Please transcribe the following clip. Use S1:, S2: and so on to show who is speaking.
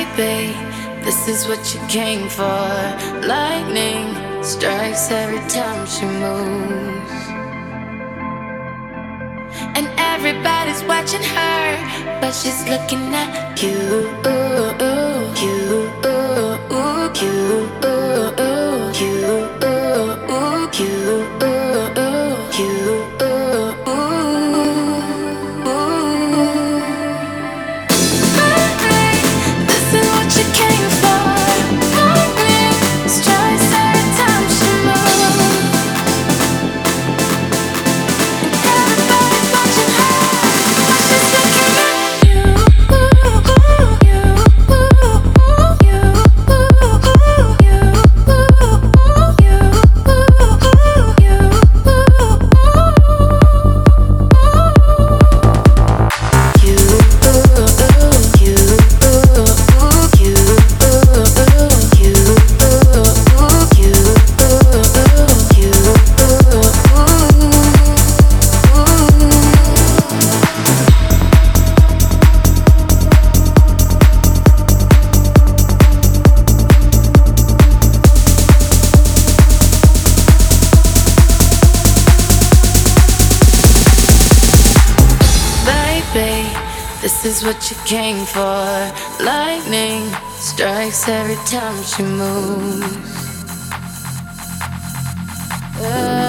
S1: Baby, this is what you came for. Lightning strikes every time she moves, and everybody's watching her, but she's looking at you. This is what you came for. Lightning strikes every time she moves.